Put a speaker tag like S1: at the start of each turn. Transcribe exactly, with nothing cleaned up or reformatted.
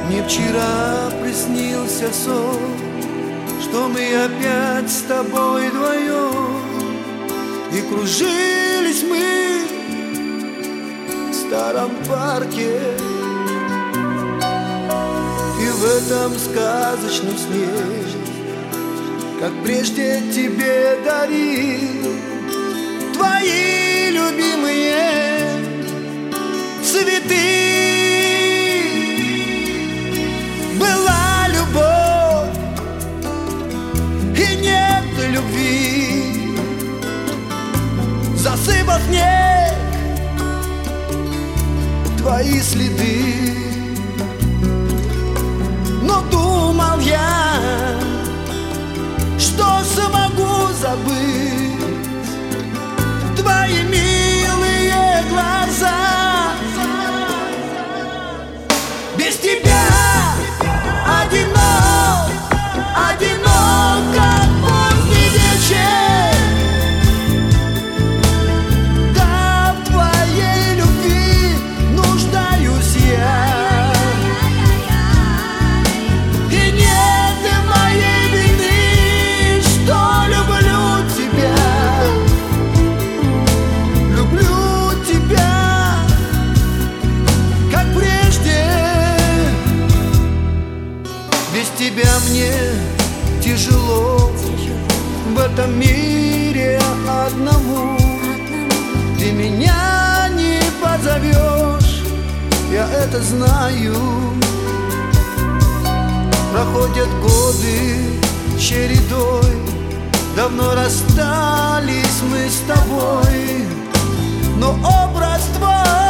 S1: Мне вчера приснился сон, что мы опять с тобой вдвоем, и кружились мы в старом парке. И в этом сказочном сне, как прежде тебе дарил твои любимые цветы. Была любовь и нет любви, засыпал снег твои следы. Но думал я, что смогу забыть твои милые глаза. Без тебя одинок, одинок, как поздний вечер. Да, в твоей любви нуждаюсь я, и нет моей вины, что люблю тебя, люблю тебя, как прежде. Без тебя мне тяжело в этом мире одному. Ты меня не позовешь, я это знаю. Проходят годы чередой, давно расстались мы с тобой, но образ твой